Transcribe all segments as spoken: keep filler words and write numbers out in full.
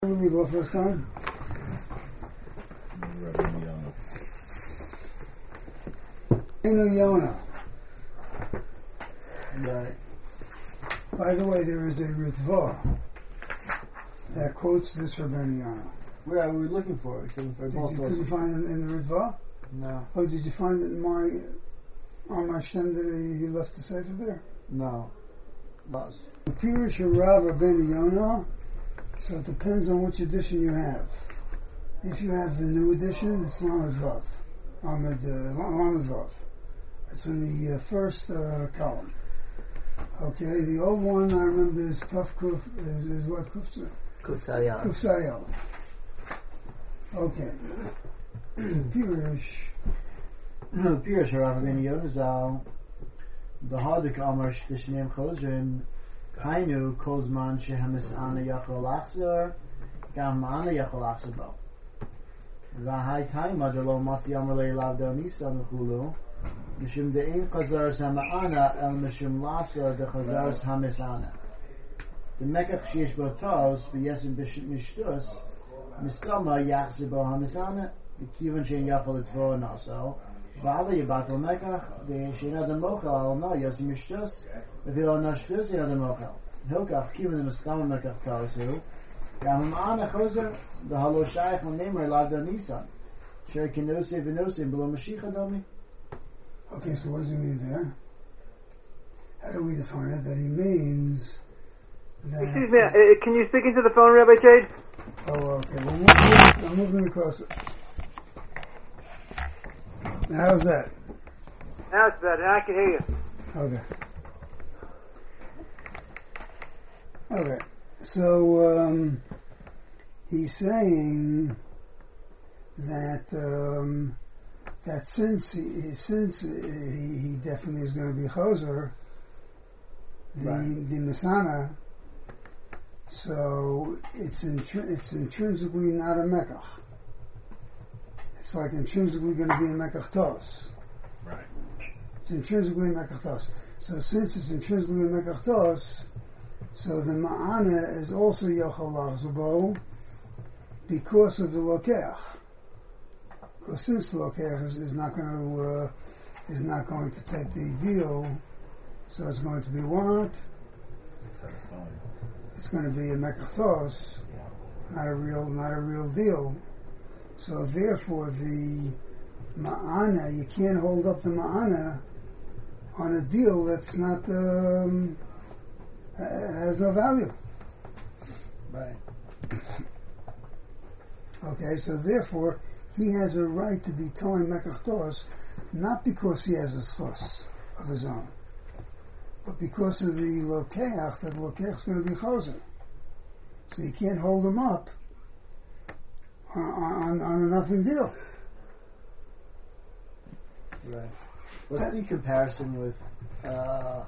We leave off last time. Enu Yona. Right. By the way, there is a Ritva that quotes this Rabbeinu Yona. Where are we looking for? We couldn't, for Did you, could you find it in the Ritva? No. Oh, did you find it in my on my stand that he left the sefer there? No. Buzz. The Pirush Rav Rabbeinu Yona. So it depends on which edition you have. If you have the new edition, it's Lamed Vav. Lamed, uh, Lamed Vav. It's in the uh, first uh, column. Okay, the old one I remember is Tuf Kuf, is, is what Kuf Kuf Sariyal. Kuf Sariyal. Okay. Pirush. Pirush Rav Rabbeinu Yona Zal. The Hadik Amar Shtishneim Chozrin. Hainu Kozman Shehemis Ana Yachol Achzer Gam Ana Yachol Achzer Bo Vahai Taima Delo Matzi Amalei Lavdo Nisa Mechulu Mishum De'in Chazar Sama Ana El Mishum Lasa De Chazar Hamis Ana The Mekach Sheish Bo Toz V'yesim Bishit Mishtus Mistama Yachzer Bo Hamis Ana Kivan Shein Yachol Etvo Naso V'ala Yibatel Mekach De Shein Adam Mochel Al Na Yosim Mishtus If you don't know Shtus, you know the Mochel. Hilkach, Kivin the Muskama Mekach Tausu. Gamam Ana Choser, the Halo Shaykh on Nemer Lavda Nisan. Sher Kinose Vinose below Mashiach Domi. Okay, so what does he mean there? How do we define it? That he means that. Excuse me, uh, can you speak into the phone, Rabbi Jade? Oh, okay. Well, move, I'm moving it closer. How's that? Now it's better. Now I can hear you. Okay. Okay. So um, he's saying that um, that since he since he, he definitely is going to be Choser, the Right. the Masana, so it's intri- it's intrinsically not a Mekach. It's like intrinsically going to be a Mekach Tos. Right. It's intrinsically a Mekach Tos. So since it's intrinsically a Mekach Tos, so the Ma'ana is also Yochel Lachzabo because of the Lokeach. Because since the Lokeach is, is not going to uh, is not going to take the deal, so it's going to be what? It's going to be a Mekach Tos, not a real not a real deal. So therefore, the Ma'ana, you can't hold up the Ma'ana on a deal that's not um, uh, has no value. Right. Okay, so therefore, he has a right to be towing Mekach Tos, not because he has a schos of his own, but because of the Lokeach, that Lokeach is going to be Choser. So you can't hold him up on, on, on a nothing deal. Right. What's the comparison with, uh,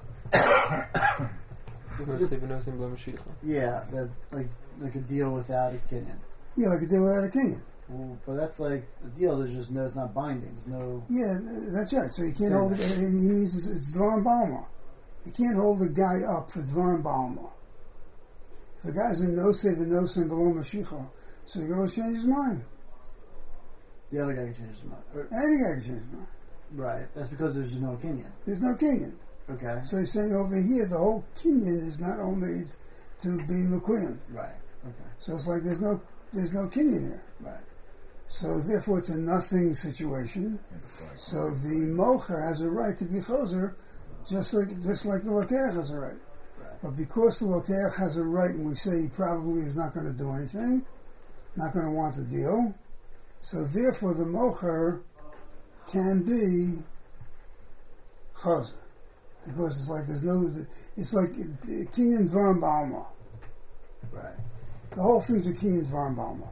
yeah, the, like, like a deal without a kinyan? Yeah, like a deal without a king. Well, but that's like a deal. There's just no. It's not binding. There's no. Yeah, that's right. So you can't Same. hold it. He means it's, it's Dvarim Balma. You can't hold the guy up for Dvarim Balma. If the guy's in no save and no sin below Mashiach, so he can always change his mind. The other guy can change his mind. Or, Any guy can change his mind. right. That's because there's no kinyan. There's no kinyan. Okay. So he's saying over here the whole kinyan is not only to be Mekuyim. Right. Okay. So it's like there's no there's no kinyan here. Right. So therefore it's a nothing situation. So the Mocher has a right to be Choser, just like just like the Lokeach has a right. Right. But because the Lokeach has a right, and we say he probably is not going to do anything, not going to want the deal, so therefore the Mocher can be Choser. Because it's like there's no, it's like Kinyan Dvarim Balma. Right. The whole thing's a Kinyan Dvarim Balma.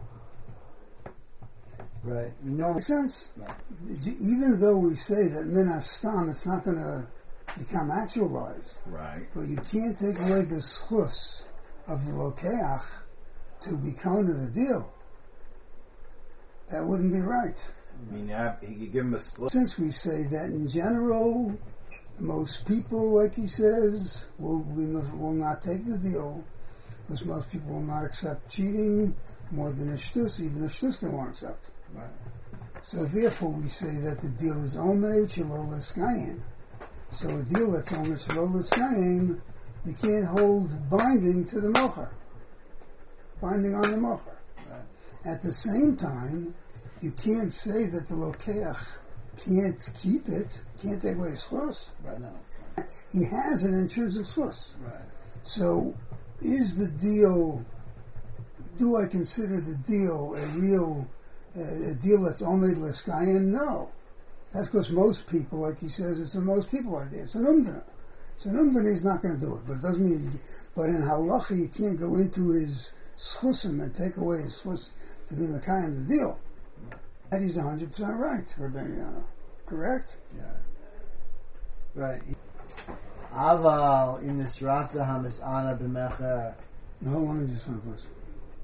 Right. You know. Makes sense? Right. Even though we say that Minas Stam, it's not going to become actualized. Right. But you can't take away the schus of the Lokeach to be counted a deal. That wouldn't be right. I mean, yeah, you give him a split. Since we say that in general, most people, like he says, will will not take the deal because most people will not accept cheating more than a shtus, even a shtus they won't accept. Right. So therefore we say that the deal is omed shelo l'skayim. So a deal that's omed shelo l'skayim, you can't hold binding to the mocher, binding on the mocher. Right. At the same time, you can't say that the lokeach can't keep it, can't take away his schus. Right now. He has an intrinsic schus. Right. So, is the deal? Do I consider the deal a real uh, a deal that's omed l'skayim? No, that's because most people, like he says, it's a most people idea. It's an umdana. So an umdana is not going to do it, but it doesn't mean. But in halacha, you can't go into his schusim and take away his schus to be mekayim the deal. That he's a hundred percent right, Rabbeinu Yonah. Correct? Yeah. Right. Aval in this ratza hamis ana b'mecher. No, let me just find this.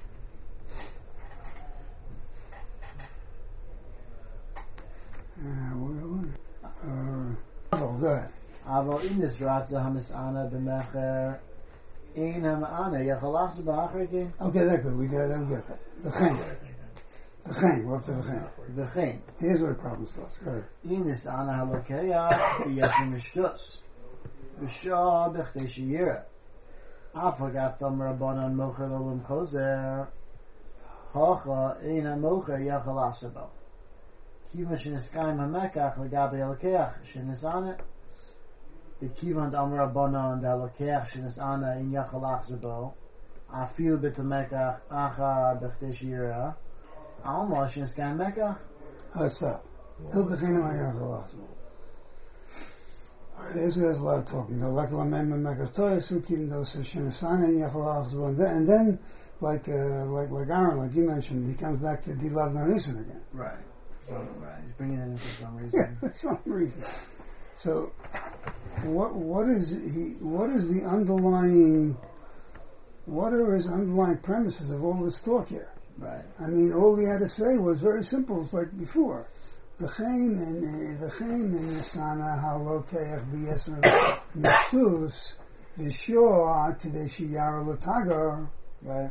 Uh, well, uh, oh, go ahead. Aval in this ratza hamis ana b'mecher. Ein ham ana yachalach z'ba'achrikin. Okay, that's good. We got that. We got that. The chain. The chain. We're up to the chain. V'chein. Here's where the problem starts. Go ahead. In this ana halokeya v'yeshim mishtus. V'shah b'chtei sheyira. Afagaf tam rabbanan mocher l'olam chozer. Hacha ein ha-mocher yachalach z'bo. Kiva sheniskayim ha-mekach l'gabe halokeach shenisana. The kivan dam rabbanan da halokeach shenisana in yachalach z'bo. Afil b'tamekach achar b'chtei sheyira. Alma sheniskayim mekach. Let's stop. Hilbechina ma'yach Alright, Israel has a lot of talking. Though, like Lamem and Megatoyas, who keep those Shinasana and Yachalach, and then, like uh, like like Aaron, like you mentioned, he comes back to Dilav Nanisan again. Right. So, right. He's bringing it in for some reason. Yeah, for some reason. So, what what is he? What is the underlying? What are his underlying premises of all this talk here? Right. I mean, all he had to say was very simple. It's like before. V'chein and v'chein and Nisana halokeach b'yesem mishtus v'shor today sheyara l'tagar. Right.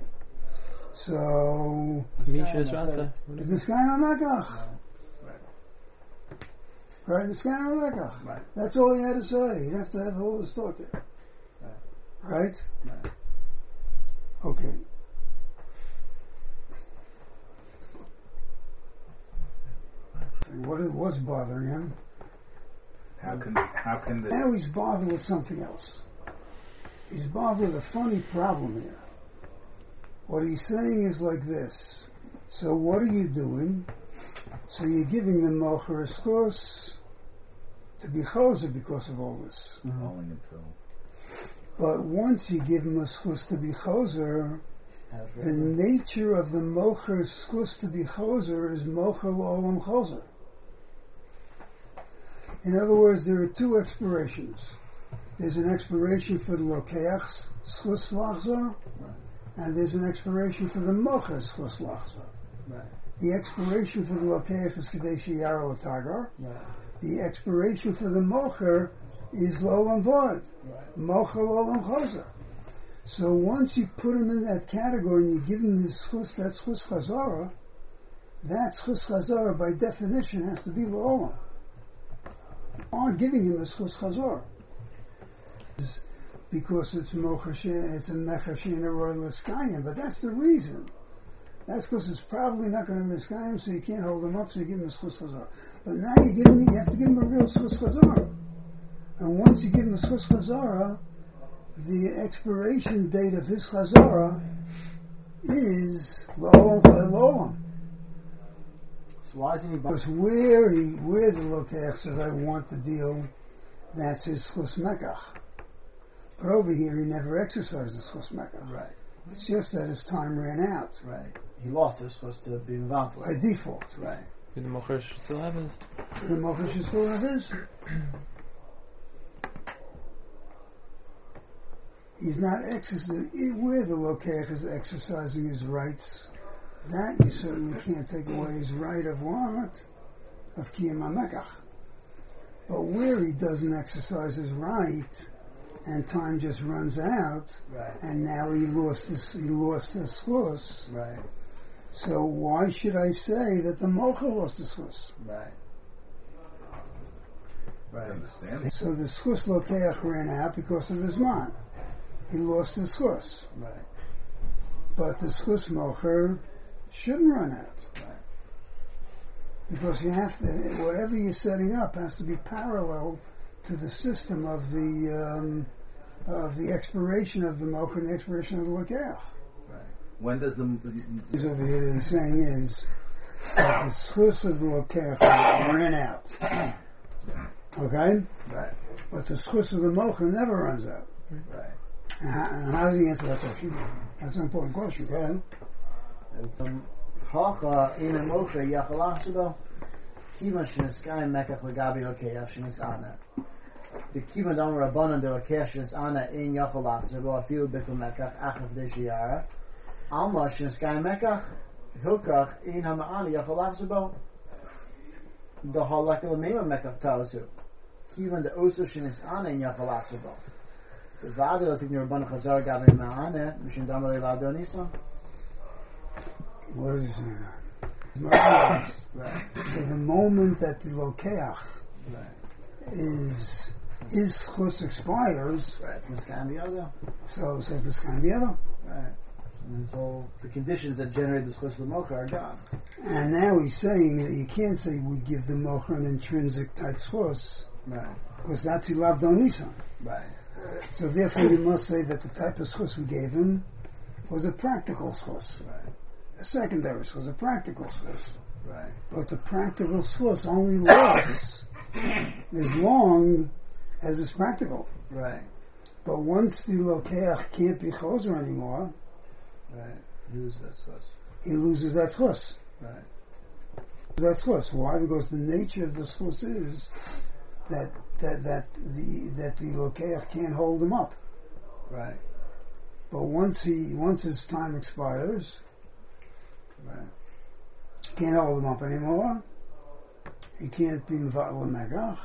So Misha's Ratza. the sky on Mekach. Right. Right, the sky on Mekach. Right. That's all he had to say. He'd have to have all this talk here. Right. Right? Right. Okay. What is, what's bothering him? How can how can the Now he's bothered with something else. He's bothered with a funny problem here. What he's saying is like this. So what are you doing? So you're giving the mocher a schus to be choser because of all this. only until But once you give him a schus to be choser, the nature of the mocher's schus to be choser is mocher l'olam choser. In other words, there are two expirations. There's an expiration for the lokeach's schus lachzor, and there's an expiration for the mocher's schus lachzor. Right. The expiration for the lokeach is kadei sheyara l'tagar. Right. The expiration for the mocher is l'olam vod. Right. Mocher l'olam choser. So once you put him in that category and you give him his schus, that schus chazara, that schus chazara by definition has to be l'olam. You aren't giving him a schus chazara. Because it's mocher, it's a mecher she'ena roy l'skayim, but that's the reason. That's because it's probably not going to be l'skayim, so you can't hold him up, so you give him a schus chazara. But now you give him, you have to give him a real schus chazara. And once you give him a schus chazara, the expiration date of his chazara is l'olam l'olam. So why isn't he? Because where he, where the lokeach says, I want the deal, that's his schus mekach. But over here, he never exercised the schus mekach. Right. It's just that his time ran out Right. He lost his supposed to be involved by with. default. Right. The Mocher should still have his. So the mocher should still have his. He's not exercising where the lokeach is exercising his rights. That you certainly can't take away his right of what? Of kiyam hamekach. But where he doesn't exercise his right, and time just runs out, Right. and now he lost his he lost his schus. Right. So why should I say that the mocha lost his schus? Right. I Right. understand. So the schus lokeach ran out because of his man. He lost his schus. Right. But the schus mocher shouldn't run out. Right. Because you have to, whatever you're setting up has to be parallel to the system of the um, of the expiration of the mocher and the expiration of the lokeach. Right. When does the Is over here that he's saying is that the schus of the lokeach ran out. Okay? Right. But the schus of the mocher never runs out. Right. And how, and how does he answer that question? That's an important question. Go ahead. Um, Hacha in a mocha yachalachsabo kiva sheniskai mekach legabi lokeach shenisana. The kiva dam rabbanan de lokeach shenisana in yachalachsabo afilu bitul mekach achaf deshiyara. Alma sheniskai mekach hilkach in hama'ana yachalachsabo. The halakal mema mekach tawasu. Kiva de oso shenisana in yachalachsabo. The vader that the rabbanan chazar gabi ma'ana mishin dam le'ladonisa. What is he saying now? Right. So the moment that the lokeach Right. is his schus expires, Right. It's niskai miyado. so says the Skamieta. Right. And so the conditions that generate the schus of the mocha are gone. And now he's saying that you can't say we give the mocha an intrinsic type schus, Right. because that's ilav donison. Right. So therefore you must say that the type of schus we gave him was a practical schus. Right. A secondary schus, a practical schus. Right. But the practical schus only lasts as long as it's practical. Right. But once the lokeach can't be choser anymore, Right. Use that schus. he loses that schus. Right. Right. But once he once his time expires, Right. can't hold him up anymore. He can't be mevatel megach.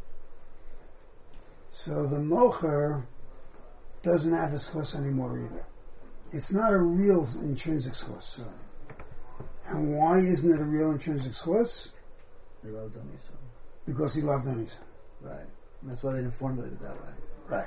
So the mocher doesn't have a schus anymore either. It's not a real intrinsic schus. Right. And why isn't it a real intrinsic schus? They loved on me so. Because he loved Anisa. Right. And that's why they didn't formulate it that way. Right.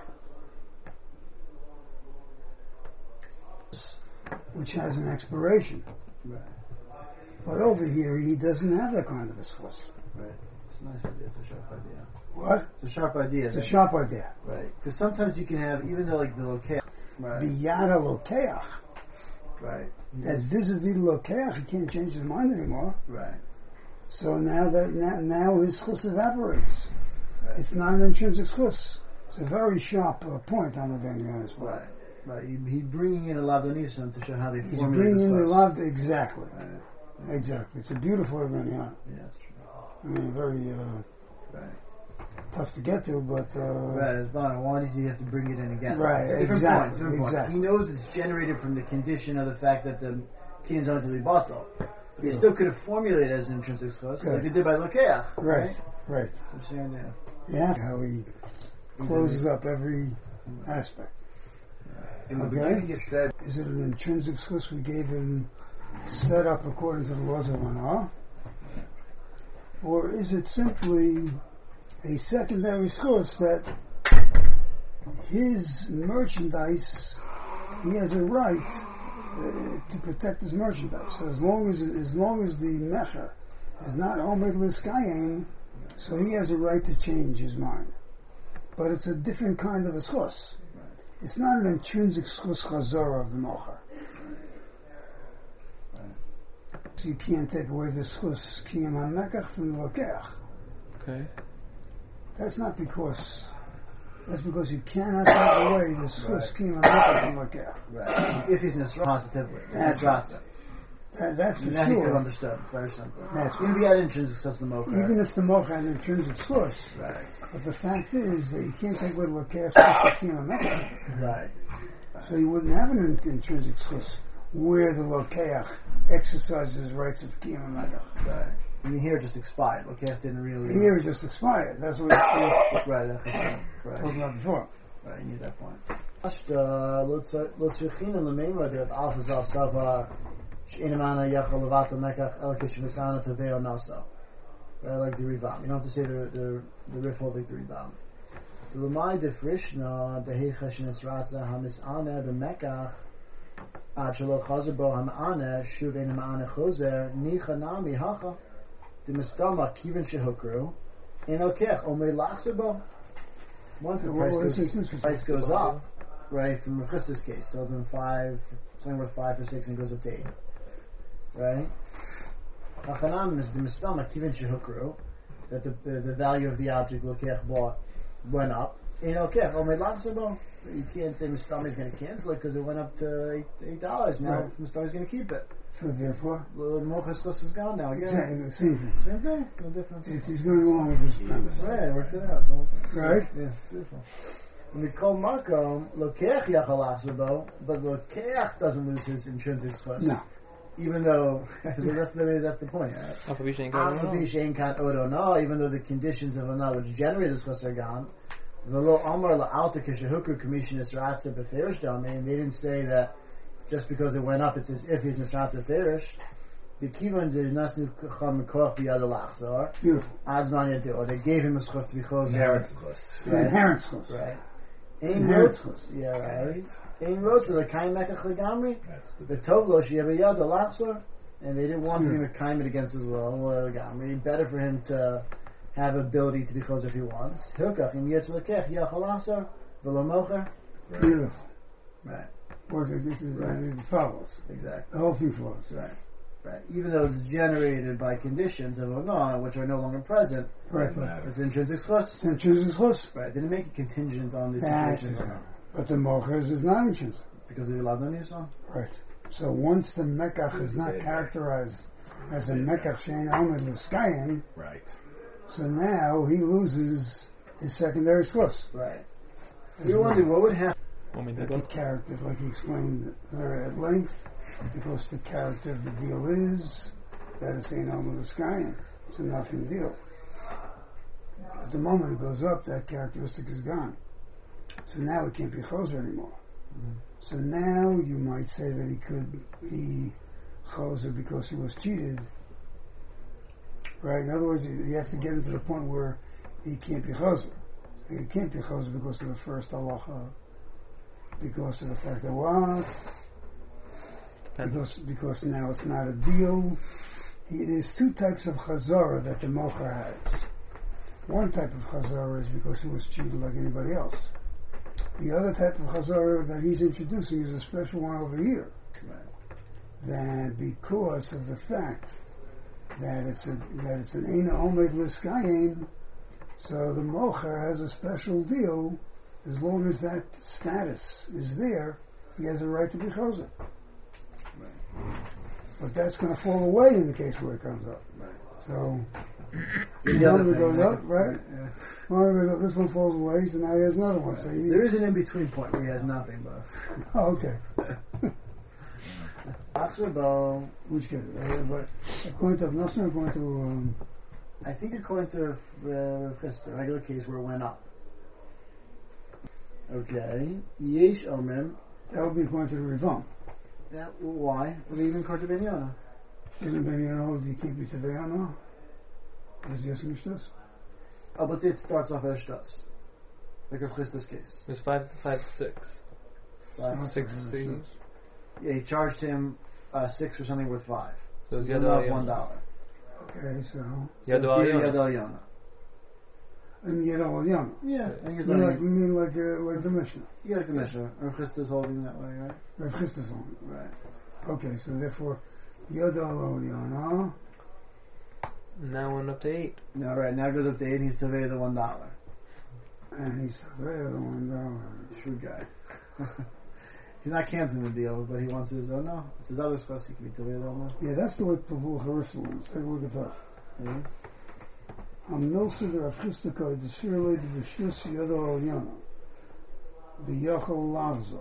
Which has an expiration. Right. But over here, he doesn't have that kind of a schus. Right. It's a nice idea. It's a sharp idea. What? It's a sharp idea. It's a that- sharp idea. Right. Because sometimes you can have, even though like the lokeach. Right. Biyada lokeach. Right. That vis-a-vis lokeach, he can't change his mind anymore. Right. So now that now, now his schus evaporates. Right. It's not an intrinsic schus. It's a very sharp uh, point on the Benya's part. Right. Right. He, he bringing in a lavdonism to show how they He's formulate bringing the the schus. love exactly. Right. Exactly. It's a beautiful Benyan. Yeah, that's true. I mean, very uh, Right. tough to get to, but uh, Right, it's fine. Why does he have to bring it in again? Right, It's a different exactly, point, it's a different point. exactly. He knows it's generated from the condition of the fact that the kin's on to be bottle. They Yeah. still could have formulated it as an intrinsic schus, Good. like they did by Lokeach. right, right. Which they do. Yeah, how he closes up every aspect. in the Okay. beginning you said Is it an intrinsic schus we gave him set up according to the laws of Anah? Or is it simply a secondary schus that his merchandise, he has a right uh, to protect his merchandise. So as long as as long as the mecher is not omed liskayim, so he has a right to change his mind. But it's a different kind of a schus. It's not an intrinsic schus chazara of the mocher. So you can't take away the schus kiyam hamekach from the lokeach. Okay. That's not because. That's because you cannot take away the schus kiyam hamekach from lokeach. Right. If he's Nisra positively. That's right. That, that's for And that he could have sure. understood. Very simple. That's Even if he had intrinsic schus the mocha. Even if the mocher had an intrinsic schus, Right. but the fact is that you can't take away the lokeach schus for kiyam hamekach. Right. So you wouldn't have an in- intrinsic schus where the lokeach exercises his rights of kiyam hamekach. Right. I mean, here it just expired. Lokeach didn't really. Here it just expired. That's what we were Right. That's correct. talking about before. Right, you need that point. Ashta, Lutzrichin and Lamema, the Alpha Zal Savar, Shinamana Yachal Levata Mekach, Elkish Misana Taveo Nasa. Right, like the Rivam. You don't have to say the, the, the riff holds like the Rivam. The Lamai de Frishna, the Heichash Nisratza, Hamisana, the Mekach, Achalo Chazabo, Hamana, Shuven Hamana Choser, Nichanami Hacha, the Mistama, Kivin Shehukru, in Okech, Ome Lachsabo. Once the price goes, price goes up, right, from Mephis's case, sold in five, something worth five or six, and goes up to eight, right? Achanam is the mistama kivin shehukru, that the, the the value of the object lokech bought went up. In okech, oh my lachsabo, you can't say mistama is going to cancel it because it went up to eight eight dollars. Now Right. mistama is going to keep it. So therefore, The mochas chus is gone now. Again, exactly the same thing. same thing, no difference. If he's going along with this premise. Right, it worked it out. So, Right. Yeah, beautiful. When we call makom lokech yachalachsabo, but lokech doesn't lose his intrinsic chus. No. Even though that's the that's the point. Right? Alpha B Shein Alpha Kan. B Shein Kan Odo No, even though the conditions of Ana which generate this chus are gone. V'lo Amar la'alta k'shehukru commission nisratza b'ferish domain. They didn't say that just because it went up, it's as if he's nisratza b'ferish. The kivan did nasu cham koch b'yad alachzor. Beautiful. Adzman yadu. They gave him a schus to be closed. Inheritance chus. An inheritance chus. Right. Ein Inheritance rotz. chus. Yeah, right. Ein rotz the kain mekach legamri. That's the The tovlo sheyabiyad alachzor. And they didn't want him to claim it against his will. Well, again, better for him to have ability to be close if he wants. Hilkach im yetz lekech yachalachzor v'lo mocher. Beautiful. Right. Or it, it, it, it follows. Exactly. The whole thing flows. Right. Right. Even though it's generated by conditions of Ona, which are no longer present, Right, but it's intrinsic chus. then chooses chus. Right. They didn't make it contingent on the That's situation of exactly. Ona. But the mochers is not intrinsic. Because of the Ladon Yisrael. Right. So once the mekach is not characterized as a mekach shein omed l'skayim, right. so now he loses his secondary chus. Right. You're wondering what would happen. Want me to That the go? character, like he explained very at length, because the character of the deal is that it's ain't omed l'skayim. It's a nothing deal. At the moment it goes up, that characteristic is gone. So now it can't be choser anymore. So now you might say that he could be choser because he was cheated. Right? In other words, you you have to get him to the point where he can't be choser. He can't be choser because of the first halacha. Because of the fact that what? Depends. Because because now it's not a deal. He, there's two types of chazara that the mocher has. One type of chazara is because he was cheated like anybody else. The other type of chazara that he's introducing is a special one over here. That because of the fact that it's a that it's an Eina Omed Liskayim, so the mocher has a special deal. As long as that status is there, he has a right to be choser. But that's going to fall away in the case where it comes up. So The one other of it thing, goes like- up, right? Yeah. One of it goes up, this one falls away, so now he has another one. So you need, There is an in-between point where he has nothing, but oh, okay. Achshabal, Which case? Uh, but according to Nosson, according to um, I think according to uh, Chris, the regular case where it went up. Okay. Yesh Omrim. that would be according to the Rivam. That why? Or even according to Ben Yonah. Isn't Ben Yonah, you can't be Tevei now? Is yes Mishtas? Oh, but it starts off as Shtas. Like a Christus case. It was five, five, six. Five. Six, six. Yeah, he charged him uh, six or something worth five. So it's he's Yadu allowed Al one Yonah. dollar. Okay, so Yadu Al Yadu Yonah. Al Yonah. and yet all Yama. Yeah, I think it's You mean like like, you mean like uh, like the Mishnah, yeah, like the Mishnah. Or Christus holding that way, right? Rav Chisda's on. Right. Okay, so therefore, Yodal Yana. Now went up to eight. No, right. Now it goes up to eight. He's to pay the one dollar. And he's there, the one dollar. Shrewd guy. He's not canceling the deal, but he wants his. Oh no, it's his other supposed he can be to pay the one. Yeah, that's the way Pavul Harishal is. Take a look at that. Yeah. Am Milsa the Rav Chisda the Sirle the Vishus Yodal Yana. The Yachal Lavza.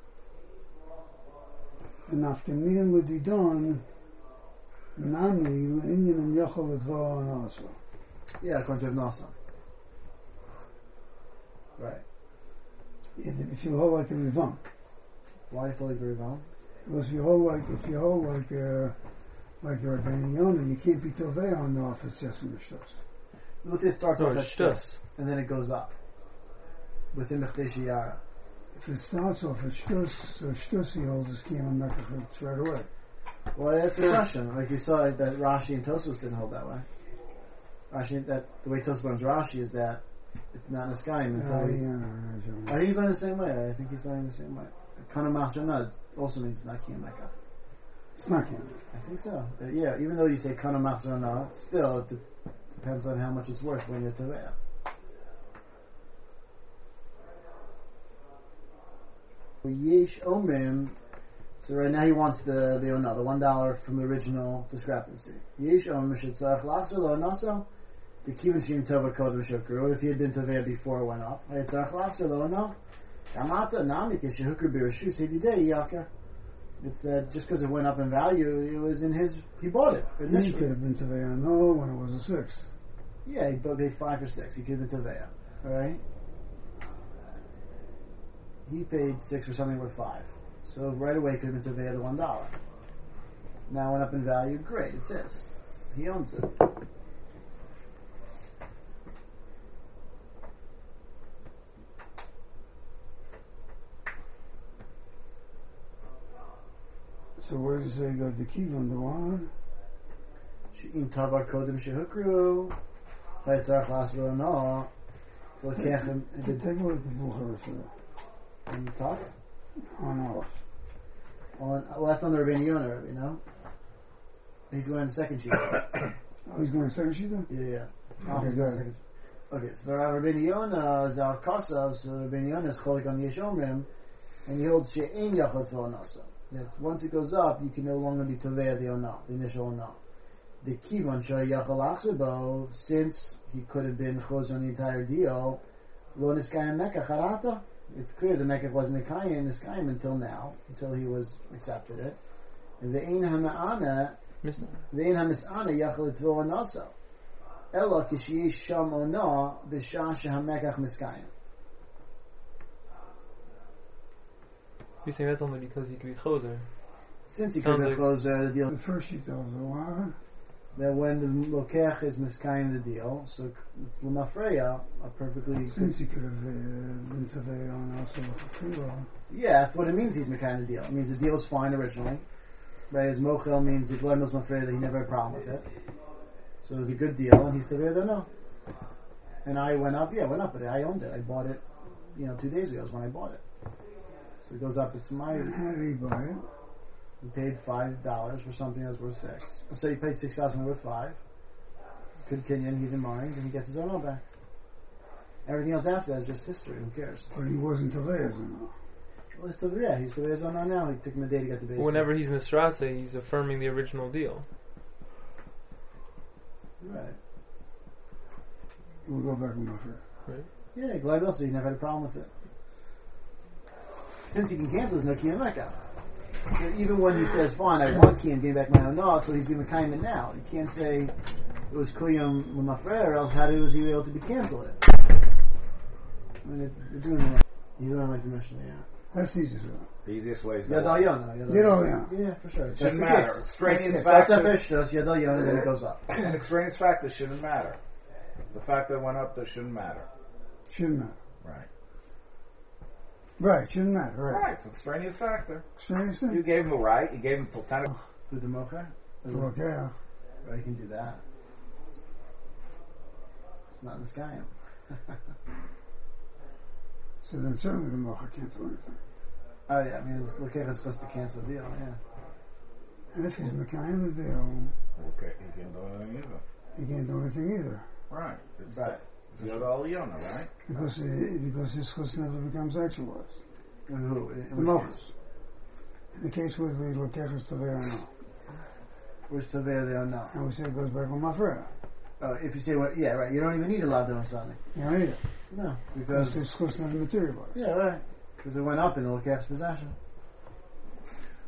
The Nafkaminim with Didon. Nami L'inyanim Yachal Adva and Asa. Yeah, according to Ibn Asa. Right. if if you hold like the Rivam. Why do you have to leave the Rivam? Because if you hold like, if you hold like, uh, like the Rabbeinu Yonah, you can't be Tovei on no if it's just in the Shtus. Look, it starts No, off at it's Shtus, Shtus. and then it goes up. Within Mechdesh Yara. If it starts off at Shtus, so Shtus he holds his Kiyam Mekach right away. Well, that's the question. Like you saw that Rashi and Tosfos didn't hold that way. Rashi, that the way Tosfos learns Rashi is that it's not Niskayim until Uh, he's... yeah, I think he's learning the same way. I think he's learning the same way. Kana Master Nud also means it's not Kiyam Mekach. it's not Kiyam. I think so. Uh, yeah, even though you say Kana Master Nud, still it de- depends on how much it's worth when you're Teveya. Yesh Omrim. So right now he wants the the no, the one dollar from the original discrepancy. Yesh Omrim Shetzarach Lachzer Lo Naso. The Kivin Shim Tova Kodem Shukru. If he had been to there before it went up, Shetzarach Lachzer Lo No. Gamata Nami Kishahukru Birashu Sedidei Yakar. It's that just because it went up in value, it was in his. He bought it He initially. could have been Tovei on no when it was a six. Yeah, he paid five or six. He could have been Tovea, right? He paid six or something worth five. So right away could have been Tovea the one dollar. Now went up in value. Great, it's his. He owns it. So where does it go? The Kivon, the one? She'im Tava Kodem Shehukru. Chayitzarach Laslo No. Filkechem. Take a look at Bukhara for that. And talk On off. on. Well, that's on the Rabbeinu Yonah, you know. He's going on the second sheet. Oh, he's going to second sheet then? Yeah, yeah. Okay, He's go going ahead. second. Okay, so the Rabbeinu Yonah is al Kasav, so Rabbeinu Yonah is cholik on Yesh Omrim, and he holds she'ein yachot v'onasa. That once it goes up, you can no longer be tovei the ona, the initial ona. The kivon shar yachal achzebo, since he could have been chos on the entire deal, lo niskayim mekach harata. It's clear the mekach wasn't a kayim niskayim until now, until he was accepted it. And the ein hama'ana, Miss- the ein hamis'ana yachal etvo onasa. Ela kishiyesh sham ona b'shah shehamekach miskayim. You're saying that's only because he could be choser. Since he could Sounds have like- closed uh, the deal, The first sheet tells the one. that when the lokech is miskayim the deal, so it's l'mafreya, a perfectly Since he could have uh, been Tovei on also with the Philo. yeah, that's what it means. He's miskayim the deal. It means the deal was fine originally. Right, his mochel means the Gloimil's l'mafreya that he never had a problem with it. So it was a good deal, and he's tevei there no. And I went up, yeah, went up, but I owned it. I bought it, you know, two days ago is when I bought it. So it goes up. It's my. And how did he buy it? He paid five dollars for something that was worth six. So he paid six thousand worth five. Good Kenyan, he didn't mind, and he gets his own all back. Everything else after that is just history. Who cares? But he wasn't Tovei, as you know. Well, he's still, yeah, he's still his own now. He took him a day to get the base. Whenever he's Nisratze, he's affirming the original deal. Right. We'll go back with my friend. Yeah, Glad also he never had a problem with it. Since he can cancel, there's no key in Mecca. So even when he says, fine, I want key and gave back my own no, so he's being the kind now. You can't say it was Kuyam Lamafre, or else how was he able to be canceled it? I mean, they're doing it. He's doing like the mission, yeah. That's easy to do. The easiest way is Yadal Yonah. Yadal Yonah. Yeah, for sure. It That's shouldn't the matter. case. Extraneous That's the case. factors. That's Yadal Yonah, then it goes up. An extraneous factor shouldn't matter. The fact that it went up there shouldn't matter. Shouldn't matter. Right. Right, shouldn't matter, right. Right, it's an extraneous factor. Extraneous You thing? gave him the right. You gave him till ten. With the mocher? To look out. Right, you can do that. It's not in the sky. So then certainly the Mocha can't do anything. Oh yeah, I mean, it's okay, it's supposed to cancel the deal, yeah. And if he's Mekayim the deal, Okay, he can't do anything either. he can't do anything either. Right. It's Right. the Yodal Yonah, right? Because he, because his chus never becomes actualized. Who? In The which Mochas. case? In the case where the Lokech is Tovei or no. Which Taveh they are now. And we say it goes back on Mafreya. Oh, if you say, what, yeah, right, you don't even need a loud on Sunday. You don't need it. No, Because because, his chus never materialized. yeah, right. Because it went up in the Lokech's possession.